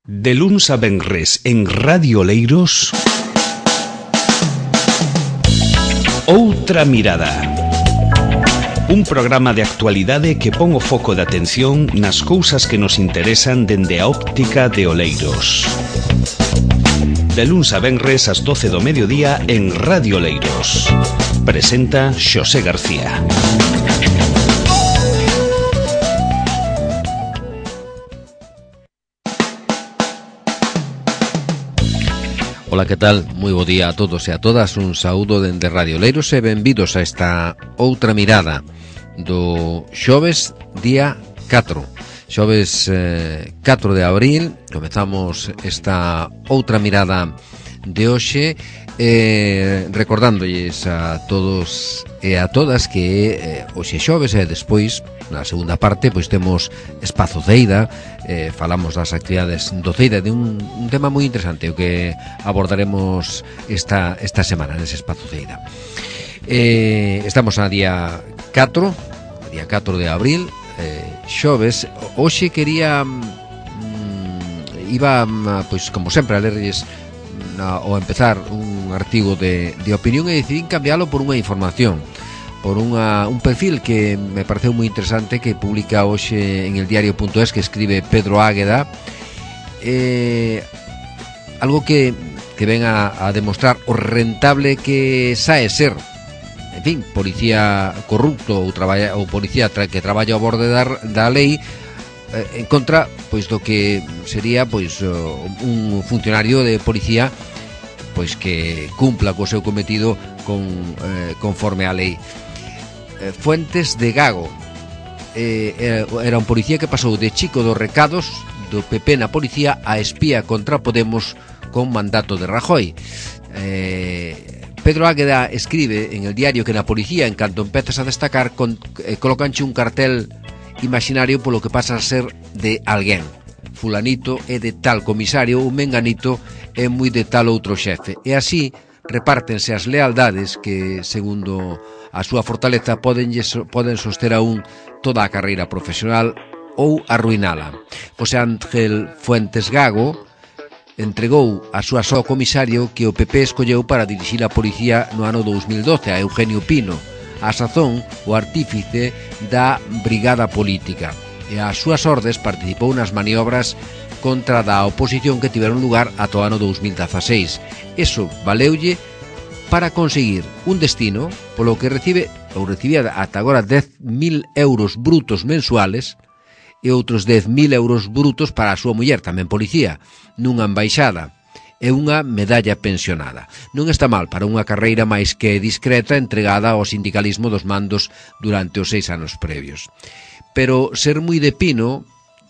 De luns a venres en Radio Oleiros, Outra Mirada. Un programa de actualidade que pon o foco de atención nas cousas que nos interesan dende a óptica de Oleiros. De luns a venres ás 12 do mediodía en Radio Oleiros. Presenta Xosé García. Ola, que tal? Moi bo día a todos e a todas. Un saúdo dende Radio Oleiros e benvidos a esta Outra Mirada do xoves día 4. Xoves 4 de abril. Comezamos esta Outra Mirada de hoxe recordándolles a todos e a todas que hoxe xoves e despois na segunda parte pois temos Espazo Ceida. Falamos das actividades do Ceida, de un tema moi interesante o que abordaremos esta semana nese Espazo Ceida. Estamos a día 4 de abril, xoves. Hoxe quería iba, pois como sempre, a lerlles ao empezar un artigo de opinión e decidín cambiálo por unha información, por un perfil que me pareceu moi interesante, que publica hoxe en el diario.es, que escribe Pedro Águeda, algo que ven a demostrar o rentable que sae ser, en fin, policía corrupto ou policía que traballa ao borde da lei, en contra pois do que sería pois un funcionario de policía pois que cumpla co seu cometido conforme á lei. Fuentes de Gago era un policía que pasou de chico dos recados do PP na policía a espía contra Podemos con mandato de Rajoy. Pedro Águeda escribe en el diario que na policía, en canto empezas a destacar, colocanche un cartel imaginario polo que pasa a ser de alguén. Fulanito é de tal comisario, ou menganito é moi de tal outro xefe. E así repártense as lealdades que, segundo a súa fortaleza, poden soster aún toda a carreira profesional ou arruinala. José Ángel Fuentes Gago entregou a súa só comisario que o PP escolleu para dirixir a policía no ano 2012, a Eugenio Pino, a sazón o artífice da brigada política, e ás súas ordes participou nas maniobras contra da oposición que tiveron lugar ata o ano 2016. Eso valeulle para conseguir un destino polo que recibía ata agora 10.000 euros brutos mensuales e outros 10.000 euros brutos para a súa muller, tamén policía, nunha embaixada, e unha medalla pensionada. Non está mal para unha carreira máis que discreta entregada ao sindicalismo dos mandos durante os 6 anos previos. Pero ser moi de Pino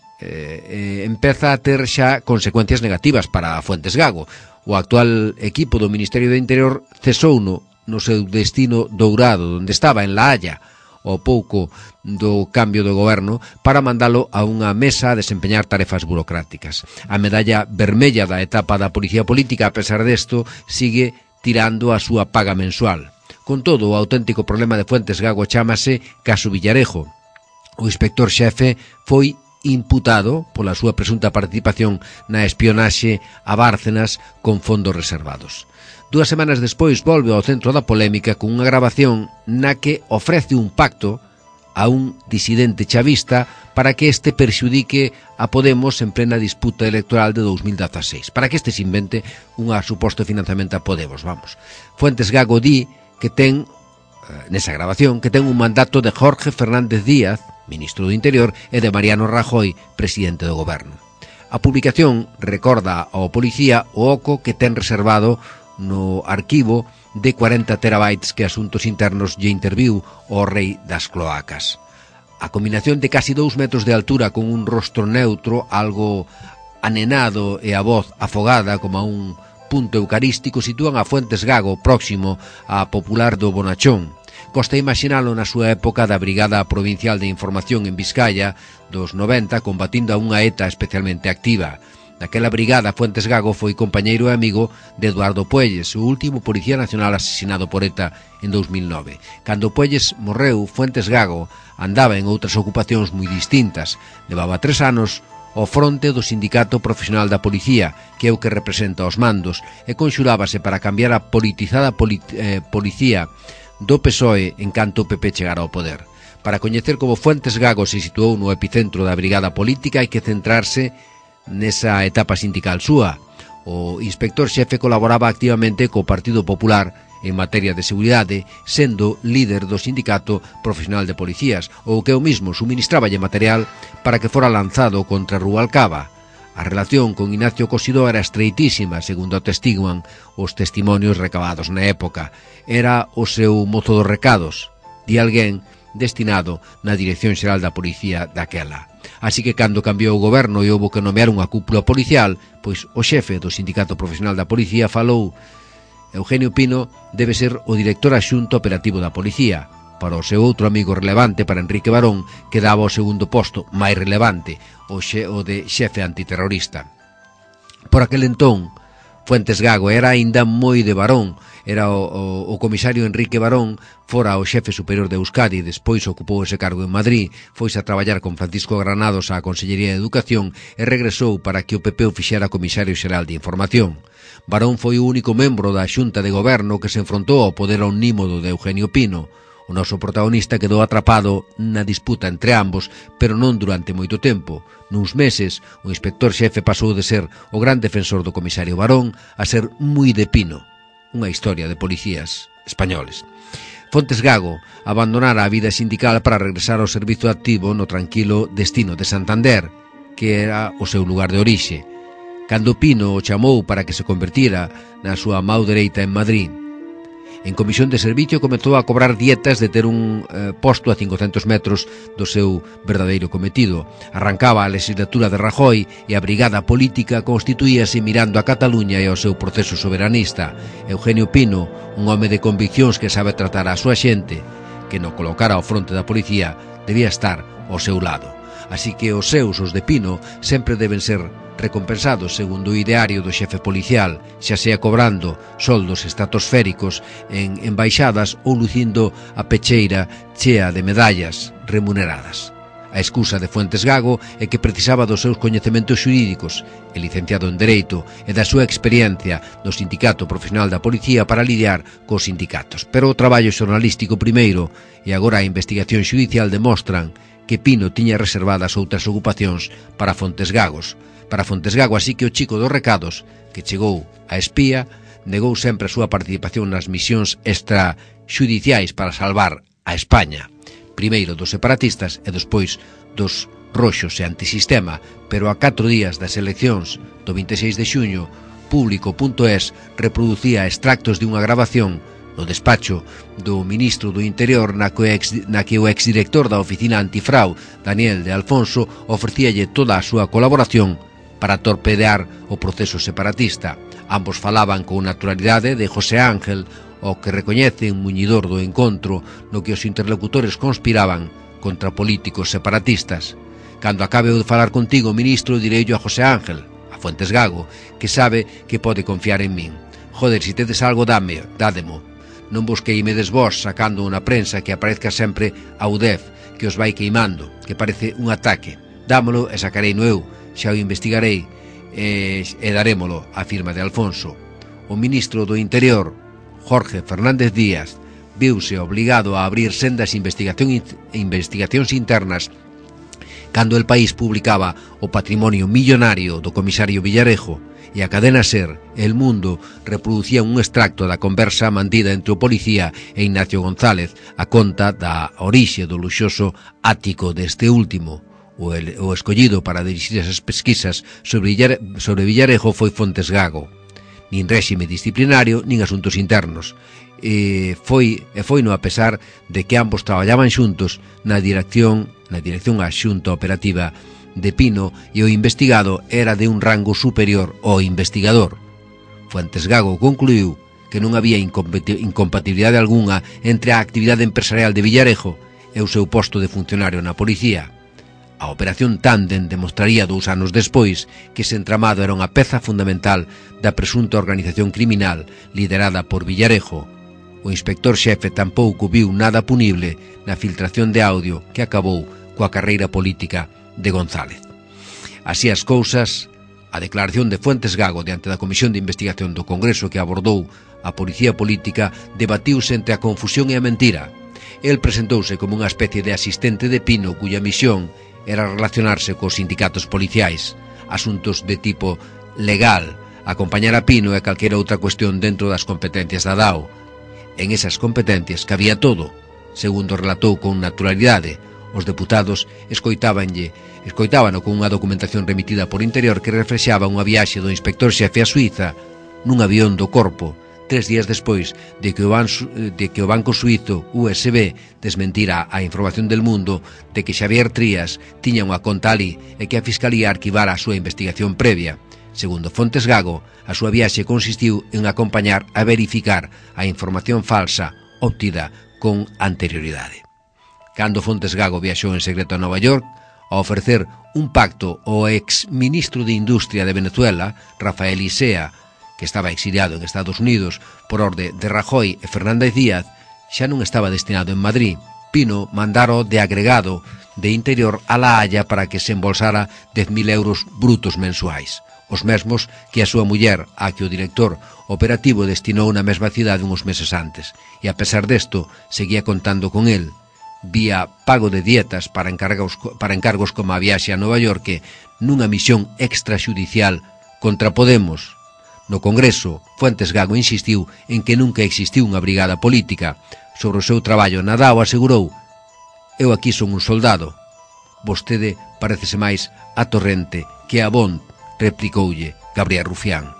empeza a ter xa consecuencias negativas para Fuentes Gago. O actual equipo do Ministerio do Interior cesouno no seu destino dourado, onde estaba, en La Haya, ao pouco do cambio do goberno, para mandalo a unha mesa a desempeñar tarefas burocráticas. A medalla vermella da etapa da policía política, a pesar desto, sigue tirando a súa paga mensual. Con todo, o auténtico problema de Fuentes Gago chámase Caso Villarejo. O inspector xefe foi imputado pola súa presunta participación na espionaxe a Bárcenas con fondos reservados. 2 semanas despois volve ao centro da polémica con unha grabación na que ofrece un pacto a un disidente chavista para que este perxudique a Podemos en plena disputa electoral de 2016, para que este se invente unha suposto financiamento a Podemos, vamos. Fuentes Gago di que ten, nesa grabación, que ten un mandato de Jorge Fernández Díaz, ministro do Interior, e de Mariano Rajoy, presidente do goberno. A publicación recorda ao policía o oco que ten reservado no arquivo de 40 terabytes que Asuntos Internos lle interviu ao rei das cloacas. A combinación de casi 2 metros de altura con un rostro neutro, algo anenado, e a voz afogada como a un punto eucarístico sitúan a Fuentes Gago próximo á popular do Bonachón. Costa imaginalo na súa época da Brigada Provincial de Información en Vizcaya dos 90, combatindo a unha ETA especialmente activa. Naquela brigada, Fuentes Gago foi compañeiro e amigo de Eduardo Puelles, o último policía nacional asesinado por ETA en 2009. Cando Puelles morreu, Fuentes Gago andaba en outras ocupacións moi distintas. Levaba 3 anos ao fronte do Sindicato Profesional da Policía, que é o que representa os mandos, e conxurábase para cambiar a politizada policía do PSOE en canto o PP chegara ao poder. Para coñecer como Fuentes Gago se situou no epicentro da brigada política hai que centrarse nesa etapa sindical súa. O inspector xefe colaboraba activamente co Partido Popular en materia de seguridade, sendo líder do Sindicato Profesional de Policías, ou que eu mismo suministráballe material para que fora lanzado contra Rubalcaba. A relación con Ignacio Cosidó era estreitísima, segundo atestiguan os testimonios recabados na época. Era o seu mozo dos recados, de alguén destinado na Dirección Xeral da Policía daquela. Así que cando cambiou o goberno e houbo que nomear unha cúpula policial, pois o xefe do Sindicato Profesional da Policía falou: Eugenio Pino debe ser o director adxunto operativo da policía. Para o seu outro amigo relevante, para Enrique Barón, quedaba o segundo posto, máis relevante, o de xefe antiterrorista. Por aquel entón, Fuentes Gago era aínda moi de Barón. Era o comisario Enrique Barón, fora o xefe superior de Euskadi, despois ocupou ese cargo en Madrid, foise a traballar con Francisco Granados á Consellería de Educación e regresou para que o PP o fixera comisario xeral de Información. Barón foi o único membro da Xunta de Goberno que se enfrontou ao poder omnímodo de Eugenio Pino. O noso protagonista quedou atrapado na disputa entre ambos, pero non durante moito tempo. Nuns meses, o inspector xefe pasou de ser o gran defensor do comisario Barón a ser moi de Pino. Unha historia de policías españoles. Fuentes Gago abandonara a vida sindical para regresar ao servizo activo no tranquilo destino de Santander, que era o seu lugar de orixe, cando Pino o chamou para que se convertira na súa mão dereita en Madrid. En comisión de servicio comezou a cobrar dietas de ter un posto a 500 metros do seu verdadeiro cometido. Arrancaba a legislatura de Rajoy e a brigada política constituíase mirando a Cataluña e ao seu proceso soberanista. Eugenio Pino, un home de conviccións que sabe tratar a súa xente, que no colocara ao fronte da policía, debía estar ao seu lado. Así que os seus, os de Pino, sempre deben ser recompensados segundo o ideario do xefe policial, xa sea cobrando soldos estratosféricos en embaixadas ou lucindo a pecheira chea de medallas remuneradas. A excusa de Fuentes Gago é que precisaba dos seus coñecementos xurídicos, é licenciado en Dereito e da súa experiencia no Sindicato Profesional da Policía para lidiar cos sindicatos. Pero o traballo xornalístico primeiro e agora a investigación xudicial demostran que Pino tiña reservadas outras ocupacións para Fuentes Gago, así que o chico dos recados, que chegou a espía, negou sempre a súa participación nas misións extraxudiciais para salvar a España, primeiro dos separatistas e despois dos roxos e antisistema, pero a 4 días das eleccións do 26 de xuño, Público.es reproducía extractos de unha grabación no despacho do ministro do Interior na que o exdirector da oficina antifrau, Daniel de Alfonso, ofrecíalle toda a súa colaboración para torpedear o proceso separatista. Ambos falaban con naturalidade de José Ángel, o que recoñece un muñidor do encontro no que os interlocutores conspiraban contra políticos separatistas. Cando acabe de falar contigo, ministro, direillo a José Ángel, a Fuentes Gago, que sabe que pode confiar en min. Joder, si tedes algo, dádemo. Non vos queimedes vos sacando unha prensa que aparezca sempre a UDEF, que os vai queimando, que parece un ataque. Dámolo e sacarei no eu, xa o investigarei e darémolo, afirma de Alfonso. O ministro do Interior, Jorge Fernández Díaz, viuse obligado a abrir sendas investigacións internas cando el país publicaba o patrimonio millonario do comisario Villarejo e a cadena SER, El Mundo, reproducía un extracto da conversa mantida entre o policía e Ignacio González a conta da orixe do luxoso ático deste último. O escollido para dirixir esas pesquisas sobre Villarejo foi Fuentes Gago. Nin réxime disciplinario, nin asuntos internos. Foi no a pesar de que ambos traballaban xuntos na dirección adxunta operativa de Pino e o investigado era de un rango superior ao investigador. Fuentes Gago concluiu que non había incompatibilidade algunha entre a actividade empresarial de Villarejo e o seu posto de funcionario na policía. A operación Tándem demostraría 2 anos despois que ese entramado era unha peza fundamental da presunta organización criminal liderada por Villarejo. O inspector xefe tampouco viu nada punible na filtración de audio que acabou coa carreira política de González. Así as cousas, a declaración de Fuentes Gago diante da Comisión de Investigación do Congreso que abordou a Policía Política debatiuse entre a confusión e a mentira. El presentouse como unha especie de asistente de Pino cuya misión era relacionarse cos sindicatos policiais, asuntos de tipo legal, acompañar a Pino e calquera outra cuestión dentro das competencias da DAO. En esas competencias cabía todo, segundo relatou con naturalidade. Os deputados escoitábano con unha documentación remitida por Interior que reflexaba unha viaxe do inspector xefe a Suiza nun avión do Corpo, 3 días despois de que o banco suizo USB desmentira a información del Mundo de que Xavier Trías tiña unha conta ali e que a Fiscalía arquivara a súa investigación previa. Segundo Fontes Gago, a súa viaxe consistiu en acompañar a verificar a información falsa obtida con anterioridade. Cando Fontes Gago viaxou en secreto a Nova York a ofrecer un pacto ao ex-ministro de Industria de Venezuela, Rafael Isea, que estaba exiliado en Estados Unidos por orde de Rajoy e Fernández Díaz, xa non estaba destinado en Madrid. Pino mandara de agregado de Interior a La Haya para que se embolsara 10.000 euros brutos mensuais, os mesmos que a súa muller, a que o director operativo destinou na mesma cidade uns meses antes, e a pesar desto seguía contando con el, vía pago de dietas para encargos como a viaxe a Nova York nunha misión extrajudicial contra Podemos. No Congreso, Fuentes Gago insistiu en que nunca existiu unha brigada política. Sobre o seu traballo na DAO asegurou: eu aquí son un soldado. Vostede parecese máis a Torrente que a Bond, replicoulle Gabriel Rufián.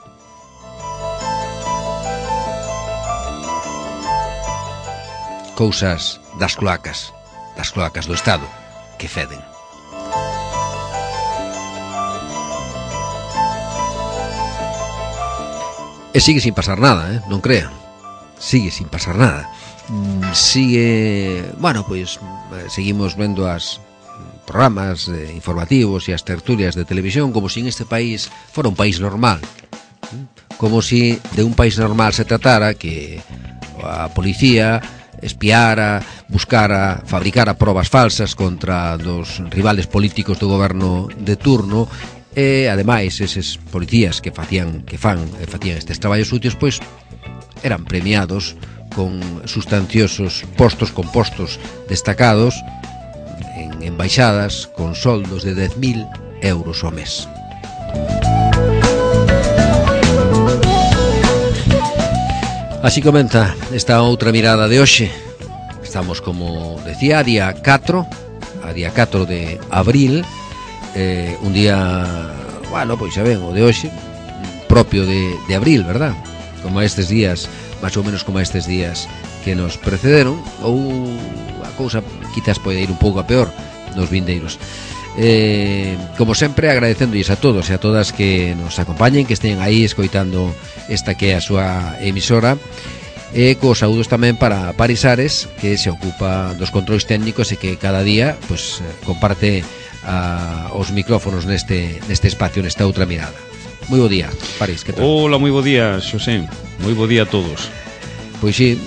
Cousas das cloacas do Estado, que feden. E sigue sin pasar nada, non crean. Sigue sin pasar nada. Seguimos vendo as programas informativos e as tertulias de televisión como si en este país fora un país normal. Como si de un país normal se tratara que a policía espiara, buscara, fabricara probas falsas contra dos rivales políticos do goberno de turno. E, ademais, eses policías que facían estes traballos sucios, pois, eran premiados con sustanciosos postos destacados en embaixadas con soldos de 10.000 euros ao mes. Así comenta esta outra mirada de hoxe. Estamos, como decía, a día 4 de abril, un día, pois xa ven, o de hoxe propio de abril, verdad? Como estes días, máis ou menos como estes días que nos precederon, ou a cousa quizás pode ir un pouco a peor nos vindeiros. Como sempre, agradecéndolles a todos e a todas que nos acompañen, que estén aí escoitando esta que é a súa emisora, e cos saúdos tamén para Parisares, que se ocupa dos controis técnicos e que cada día pues, comparte os micrófonos neste espacio, nesta outra mirada. Moi bo día, París, que tal? Hola, moi bo día, Xosé. Moi bo día a todos. Pois sí,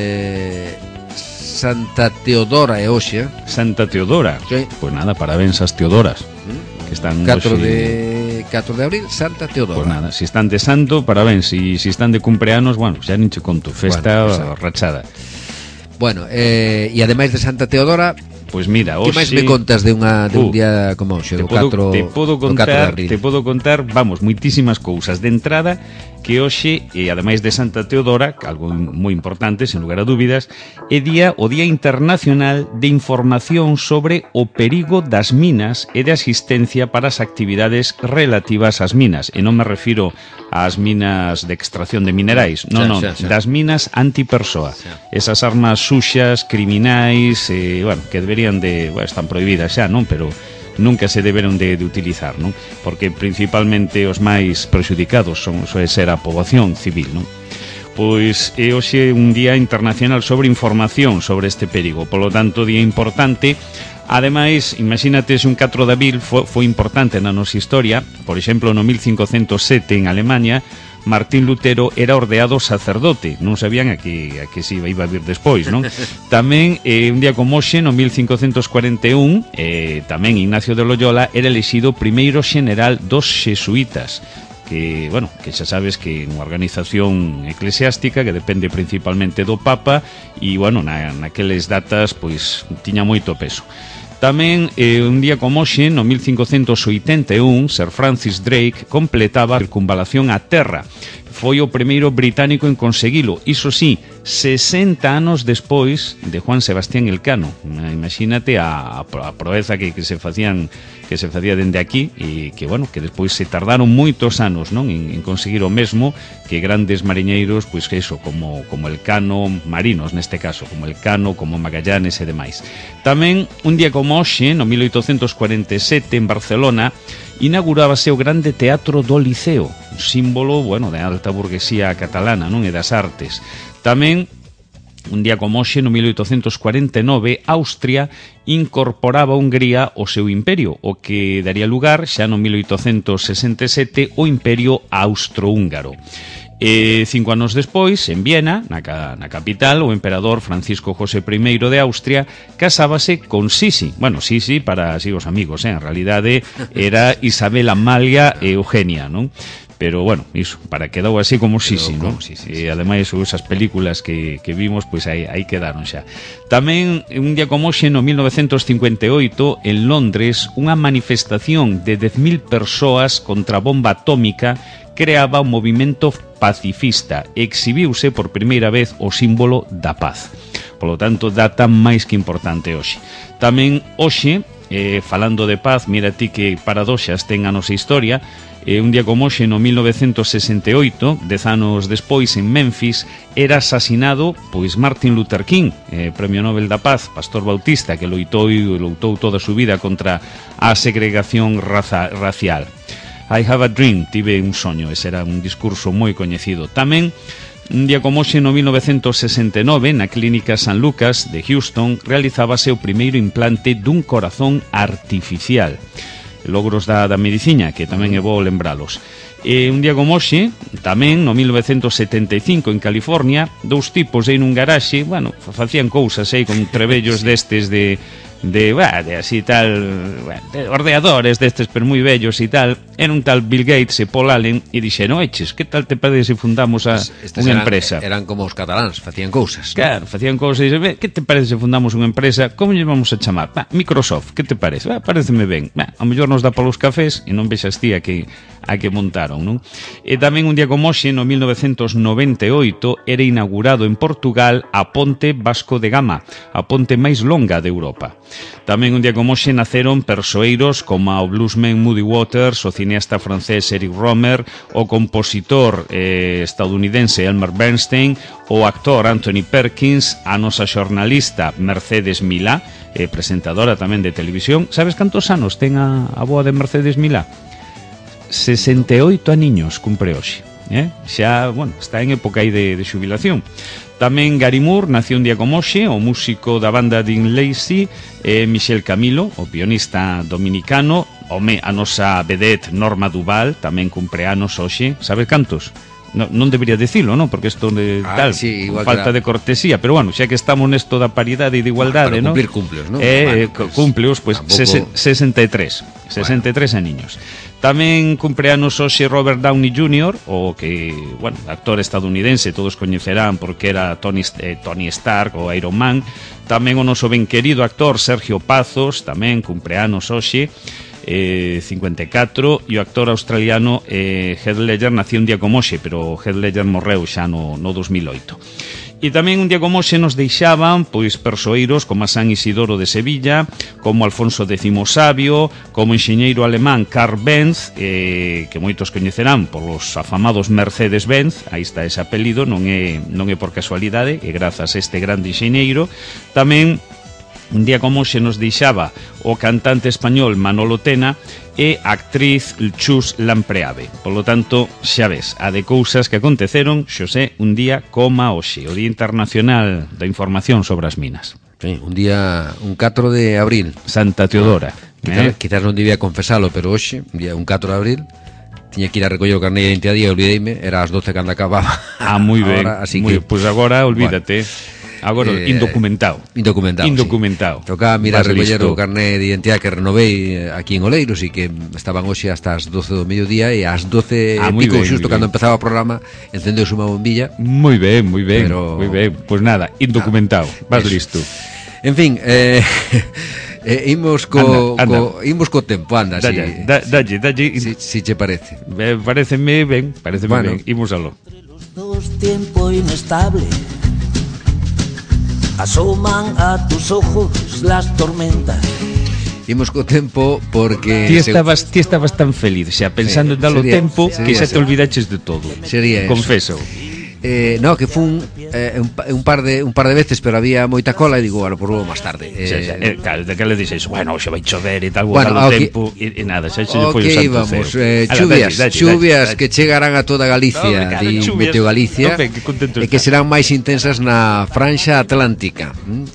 Santa Teodora é hoxe. Santa Teodora? Sí. Pois nada, parabéns ás Teodoras, que están 4 de abril, Santa Teodora. Pois nada, se están de santo, parabéns. E se están de cumpleanos, bueno, xa nin che conto. Festa rachada. Bueno, e ademais de Santa Teodora, pois mira, que máis me contas de un día como hoxe, do 4 de abril? Te podo contar, vamos, moitísimas cousas. De entrada, que hoxe, e ademais de Santa Teodora, algo moi importante, sen lugar a dúbidas, é o Día Internacional de Información sobre o perigo das minas e de asistencia para as actividades relativas ás minas. E non me refiro ás minas de extracción de minerais, non, das minas antipersoa. Esas armas suxas, criminais, que deberían están prohibidas xa, non? Pero nunca se deberon de utilizar, non? Porque principalmente os máis prexudicados soe ser a poboación civil, non? Pois é hoxe un día internacional sobre información sobre este perigo, polo tanto, día importante. Ademais, imagínate se un 4 de abril foi importante na nosa historia. Por exemplo, no 1507 en Alemania Martín Lutero era ordeado sacerdote. Non sabían a que se iba a vir despois, non? Tamén, un día como hoxe, no 1541, tamén Ignacio de Loyola era elexido primeiro xeneral dos xesuítas, que, bueno, que xa sabes que é unha organización eclesiástica que depende principalmente do Papa e, bueno, naqueles datas, pois, tiña moito peso. Tamén, un día como hoxe, no 1581, Sir Francis Drake completaba a circunvalación á Terra. Foi o primeiro británico en conseguilo, iso sí, 60 anos despois de Juan Sebastián Elcano. Imagínate a proeza que se facía dende aquí e que, bueno, que despois se tardaron moitos anos, non, en conseguir o mesmo que grandes mariñeiros, pois que iso, como Elcano, marinos neste caso, como Elcano, como Magallanes e demais. Tamén, un día como hoxe, no 1847, en Barcelona, inaugurábase o grande Teatro do Liceo, un símbolo, bueno, da alta burguesía catalana, non, e das artes. Tamén, un día como hoxe, no 1849, Austria incorporaba a Hungría ao seu imperio, o que daría lugar, xa no 1867, o Imperio Austrohúngaro. 5 anos despois, en Viena, na capital, o emperador Francisco José I de Austria casábase con Sisi. Bueno, Sisi para así os amigos, en realidade era Isabel Amalia e Eugenia, non? Pero, bueno, iso, para quedou así como Sisi, non? E ademais esas películas que vimos, pois aí quedaron xa. Tamén, un día como hoxe, no 1958, en Londres, unha manifestación de 10.000 persoas contra a bomba atómica creaba un movimento pacifista e exhibiuse por primeira vez o símbolo da paz. Polo tanto, data máis que importante hoxe. Tamén hoxe, falando de paz, mira ti que paradoxas ten a nosa historia. Un día como hoxe, no 1968, 10 anos despois, en Memphis, era asasinado pois Martin Luther King, Premio Nobel da Paz, pastor bautista que loitou toda a súa vida contra a segregación racial. I have a dream, tive un soño, ese era un discurso moi coñecido. Tamén, un día como hoxe, no 1969, na Clínica San Lucas de Houston, realizábase o primeiro implante dun corazón artificial. Logros da medicina, que tamén é bo lembralos. Un día como hoxe, tamén, no 1975, en California, dous tipos aí nun garaxe, bueno, facían cousas aí con trebellos destes de así tal, bueno, de ordeadores destes pero moi vellos e tal. Era un tal Bill Gates e Paul Allen e dixeron, oiches, que tal te parece se fundamos unha empresa? Eran como os cataláns, facían cousas, ¿no? Claro, facían cousas e dixen, que te parece se fundamos unha empresa? Como lle vamos a chamar? Microsoft, que te parece? Pareceme ben. A mellor nos dá polos cafés e non vexas ti a que montaron, non? E tamén un día como hoxe, no 1998, era inaugurado en Portugal a Ponte Vasco de Gama, a ponte máis longa de Europa. Tamén un día como hoxe naceron persoeiros como o bluesman Muddy Waters, o cineasta francés Eric Rohmer, o compositor estadounidense Elmer Bernstein, o actor Anthony Perkins, a nosa xornalista Mercedes Milá, presentadora tamén de televisión. Sabes cantos anos ten a boa de Mercedes Milá? 68 aniños cumpre hoxe. Xa, bueno, está en época aí de xubilación. Tamén Gary Moore nació un día como hoxe, o músico da banda Dean Lacey, Michel Camilo, o pianista dominicano, a nosa vedette Norma Duval, tamén cumpre anos hoxe. Sabes cantos? Non debería dicilo, non? Porque isto de tal, sí, falta de cortesía, pero bueno, xa que estamos nesto da paridade e de igualdade, non? Cumplir cumpleos, non? Cumpleos, pois, 63 aniños. Tamén cumpre anos hoxe Robert Downey Jr., o que, bueno, actor estadounidense, todos coñecerán porque era Tony Stark ou Iron Man. Tamén o noso ben querido actor Sergio Pazos, tamén cumpre anos hoxe, 54, e o actor australiano Heath Ledger nació un día como hoxe, pero Heath Ledger morreu xa no 2008. E tamén un día como hoxe nos deixaban pois persoeiros como a San Isidoro de Sevilla, como Alfonso X Sabio, como o enxeñeiro alemán Karl Benz, que moitos coñecerán polos afamados Mercedes-Benz. Aí está ese apelido, non é por casualidade, e grazas a este grande enxeñeiro. Tamén un día como hoxe nos deixaba o cantante español Manolo Tena e a actriz Chus Lampreave. Polo tanto, xa ves, a de cousas que aconteceron, xosé, un día coma hoxe, o Día Internacional da Información sobre as Minas. Sí, un 4 de abril. Santa Teodora. Quizás non debía confesalo, pero hoxe, un 4 de abril, tiña que ir a recoller o carné de identidade e olvideime, era as 12 cando acababa. Moi ben, así que... Pois agora olvídate. Agora, indocumentado. Sí. Tocaba mirar recoller o carné de identidade que renovei aquí en Oleiros e que estaban hoxe hasta as 12 do mediodía e ás 12 pico, xusto cando empezaba o programa, encendeuse unha bombilla. Moi ben. Pois nada, indocumentado. Vas listo. En fin, imos co tempo, anda, dalle. Si che parece. Pareceme ben, ben. Imos aló. Dos tiempo inestable asoman a tus ojos las tormentas. Imos co tempo porque... Ti estabas tan feliz, xa, pensando en dalo tempo, que xa te olvidaches de todo. Sería eso. Confeso. No, que fun un par de veces, pero había moita cola e digo, bueno, por luego máis tarde. Claro, de que le dices, bueno, xa vai chover e tal, dalo tempo e nada, xa se foi o santo ceo. Chuvias que chegarán a toda Galicia, di Meteo Galicia, e que serán máis intensas na franxa atlántica.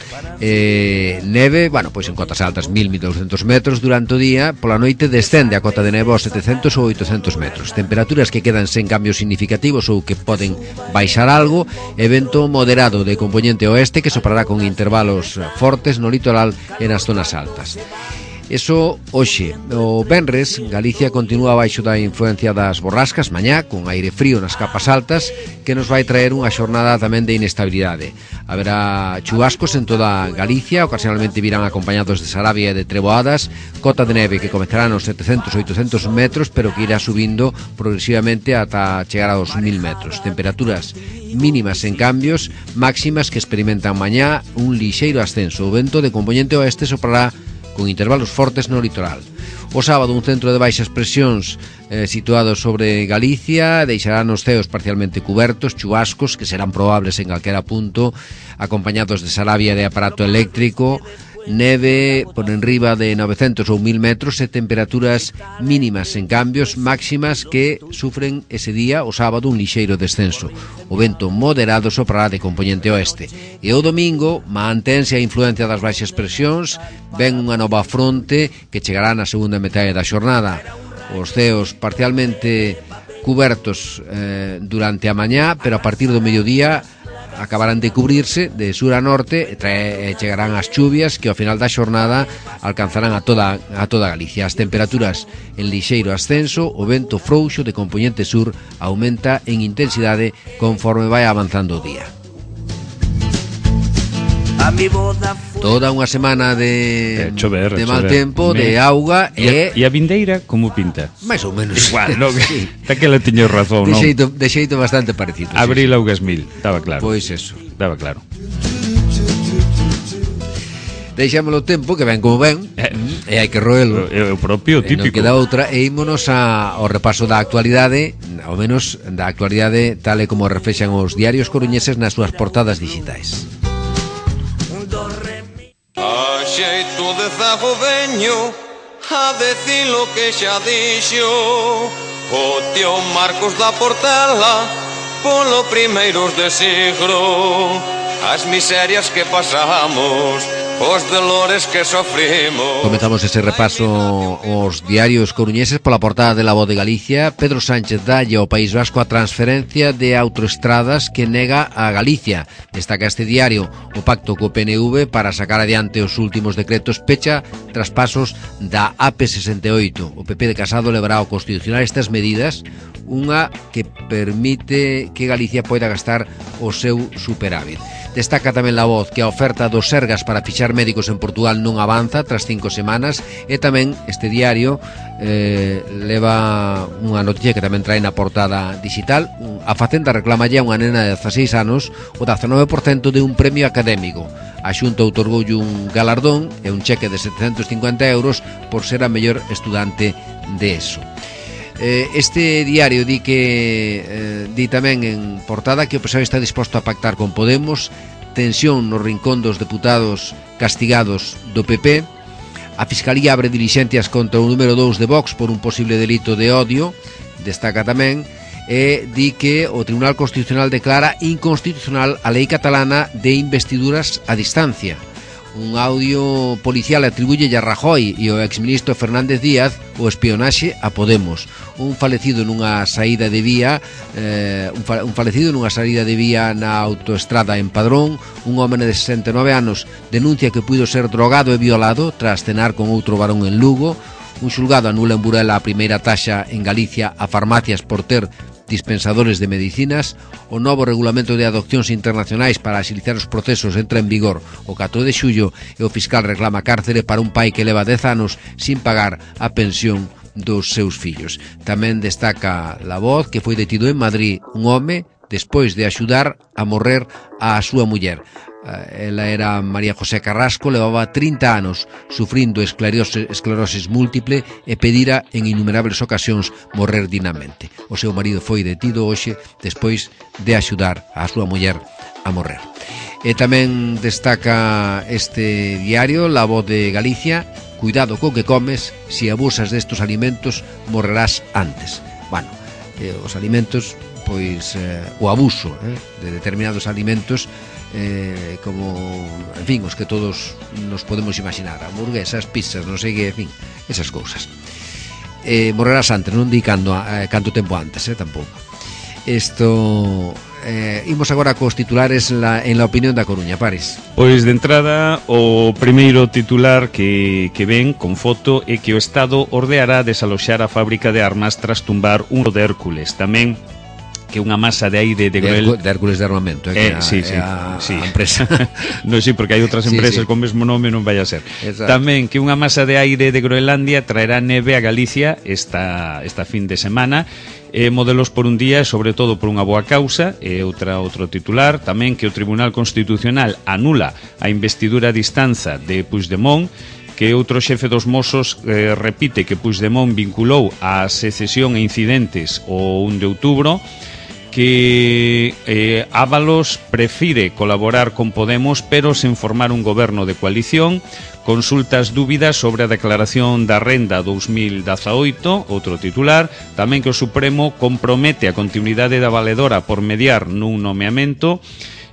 Neve, bueno, pois en cotas altas 1000-1200 metros durante o día, pola noite descende a cota de neve aos 700 ou 800 metros. Temperaturas que quedan sen cambios significativos ou que poden baixar algo, e vento moderado de componente oeste que soprará con intervalos fortes no litoral e nas zonas altas. Eso hoxe. O venres, Galicia continúa baixo da influencia das borrascas mañá, con aire frío nas capas altas, que nos vai traer unha xornada tamén de inestabilidade. Haberá chubascos en toda Galicia, ocasionalmente virán acompañados de sarabia e de treboadas, cota de neve que comezará nos 700-800 metros, pero que irá subindo progresivamente ata chegar aos 1000 metros. Temperaturas mínimas en cambios, máximas que experimentan mañá un lixeiro ascenso. O vento de componente oeste soprará con intervalos fortes no litoral. O sábado un centro de baixas presións situado sobre Galicia deixará nos ceos parcialmente cubertos, chubascos que serán probables en calquera punto, acompañados de sarabia de aparato eléctrico, neve por enriba de 900 ou 1000 metros e temperaturas mínimas en cambios, máximas que sufren ese día, o sábado, un lixeiro descenso. O vento moderado soprará de componente oeste. E o domingo mantense a influencia das baixas presións, ven unha nova fronte que chegará na segunda metade da xornada. Os ceos parcialmente cubertos durante a mañá, pero a partir do mediodía acabarán de cubrirse de sur a norte e chegarán as chuvias que ao final da xornada alcanzarán a toda Galicia. As temperaturas en lixeiro ascenso, o vento frouxo de componente sur aumenta en intensidade conforme vai avanzando o día. Toda unha semana de mal tempo, de auga e a vindeira como pinta? Mais ou menos igual, no? Sí. Daquela tiño razón, non? De xeito bastante parecido. Abril augas 1000, estaba claro. Pois eso. Estaba claro. Deixámoslo o tempo que ven como ven e hai que roelo. É o propio típico. Non queda outra e ímonos ao repaso da actualidade, ao menos da actualidade tal e como reflexan os diarios coruñeses nas súas portadas digitais. A xeito de zago veño a decir lo que xa dixo o tío Marcos da Portela polo primeiros de siglo, as miserias que pasamos, os dolores que sofrimos. Comezamos ese repaso aos diarios coruñeses pola portada de La Voz de Galicia. Pedro Sánchez dalle ao País Vasco a transferencia de autoestradas que nega a Galicia. Destaca este diario o pacto co PNV para sacar adiante os últimos decretos pecha traspasos da AP68. O PP de Casado levará ao Constitucional estas medidas, unha que permite que Galicia poida gastar o seu superávit. Destaca tamén La Voz que a oferta dos Sergas para fichar médicos en Portugal non avanza tras 5 semanas e tamén este diario leva unha noticia que tamén trae na portada digital. A Facenda reclama ya unha nena de 16 anos o 19% de un premio académico. A Xunta outorgoulle un galardón e un cheque de 750 euros por ser a mellor estudante de ESO. Este diario di tamén en portada que o PSOE está disposto a pactar con Podemos, tensión no rincón dos deputados castigados do PP, a Fiscalía abre dilixencias contra o número 2 de Vox por un posible delito de odio, destaca tamén, e di que o Tribunal Constitucional declara inconstitucional a lei catalana de investiduras a distancia. Un audio policial atribuye a Rajoy e o exministro Fernández Díaz o espionaxe a Podemos. Un falecido nunha saída de vía na autoestrada en Padrón. Un home de 69 anos denuncia que puido ser drogado e violado tras cenar con outro varón en Lugo. Un xulgado anula en Burela a primeira taxa en Galicia a farmacias por ter dispensadores de medicinas. O novo regulamento de adopcións internacionais para axilizar os procesos entra en vigor o 4 de xullo e o fiscal reclama cárcere para un pai que leva 10 anos sin pagar a pensión dos seus fillos. Tamén destaca La Voz que foi detido en Madrid un home despois de axudar a morrer a súa muller. Ela era María José Carrasco, levaba 30 anos sufrindo esclerosis múltiple e pedira en innumerables ocasións morrer dignamente. O seu marido foi detido hoxe despois de axudar a súa muller a morrer. E tamén destaca este diario, La Voz de Galicia: cuidado co que comes, si abusas destos alimentos morrerás antes. Bueno, os alimentos, pois o abuso de determinados alimentos, como, en fin, os que todos nos podemos imaginar, hamburguesas, pizzas, non sei que, en fin, esas cousas. Morrerás antes, non di canto tempo antes, tampouco. Isto, imos agora cos titulares en la opinión da Coruña, Paris. Pois de entrada, o primeiro titular que ven con foto é que o Estado ordeará desaloxar a fábrica de armas tras tumbar un de Hércules. Tamén que unha masa de aire de Hércules de armamento, sí. A empresa. Non, sí, porque hai outras empresas con mesmo nome, non vai a ser. Exacto. Tamén que unha masa de aire de Groenlandia traerá neve a Galicia esta fin de semana. Modelos por un día e sobre todo por unha boa causa. Outro titular tamén que o Tribunal Constitucional anula a investidura a distanza de Puigdemont, que outro xefe dos Mossos repite que Puigdemont vinculou a secesión e incidentes o 1 de outubro, que Ábalos prefire colaborar con Podemos pero sen formar un goberno de coalición. Consultas dúbidas sobre a declaración da renda 2018, outro titular. Tamén que o Supremo compromete a continuidade da valedora por mediar nun nomeamento.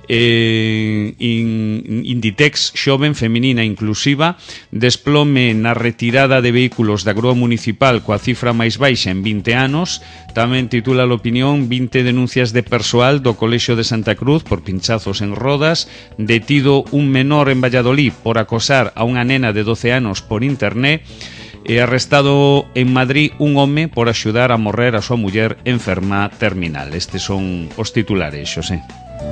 Inditex xoven feminina inclusiva, desplome na retirada de vehículos da Grúa Municipal coa cifra máis baixa en 20 anos. Tamén titula a opinión: 20 denuncias de persoal do Colexio de Santa Cruz por pinchazos en rodas. Detido un menor en Valladolid por acosar a unha nena de 12 anos por internet. E arrestado en Madrid un home por axudar a morrer a súa muller enferma terminal. Estes son os titulares, Xosé.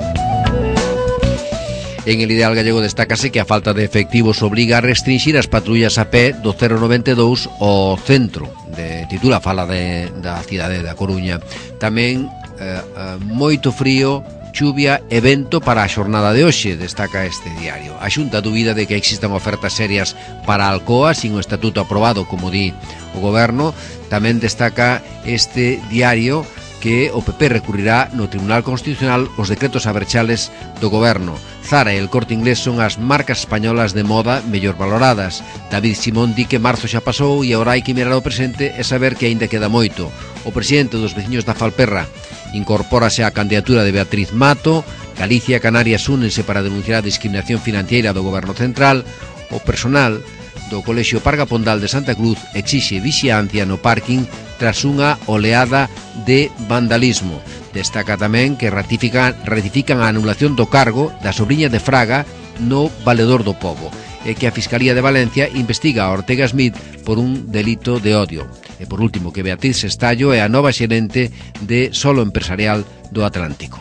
En El Ideal Gallego destácase que a falta de efectivos obriga a restringir as patrullas a pé do 092 ao centro. Titula fala da cidade da Coruña. Tamén moito frío, chuvia e vento para a xornada de hoxe, destaca este diario. A Xunta dubida de que existan ofertas serias para a Alcoa sin o estatuto aprobado, como di o Goberno. Tamén destaca este diario que o PP recurrirá no Tribunal Constitucional os decretos aberchales do Goberno. Zara e El Corte Inglés son as marcas españolas de moda mellor valoradas. David Simón di que marzo xa pasou e agora hai que mirar ao presente e saber que aínda queda moito. O presidente dos veciños da Falperra incorpórase á candidatura de Beatriz Mato. Galicia e Canarias únense para denunciar a discriminación financiera do Goberno Central. O personal do Colexio Parga Pondal de Santa Cruz exixe vixiancia no parking tras unha oleada de vandalismo. Destaca tamén que ratifican a anulación do cargo da sobriña de Fraga no Valedor do Pobo e que a Fiscalía de Valencia investiga a Ortega Smith por un delito de odio. E por último que Beatriz Estallo é a nova xerente de Solo Empresarial do Atlántico.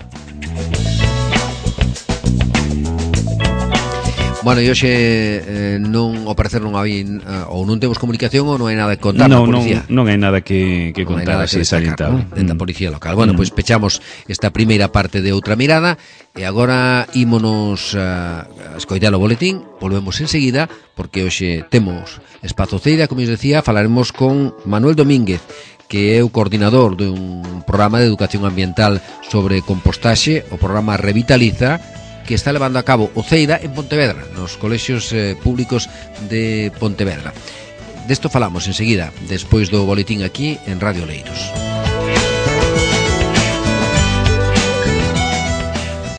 Bueno, e hoxe non, ao parecer non hai ou non temos comunicación ou non hai nada que contar na policía. Non hai nada que contar, así salientable dentro da policía local. Bueno, pois pechamos esta primeira parte de Outra Mirada e agora ímonos a escoitar o boletín. Volvemos enseguida porque hoxe temos espazo ceira, como os decía, falaremos con Manuel Domínguez, que é o coordinador dun programa de educación ambiental sobre compostaxe, o programa Revitaliza, que está levando a cabo o Ceira en Pontevedra, nos colexios públicos de Pontevedra. Desto falamos enseguida, despois do boletín aquí en Radio Oleiros.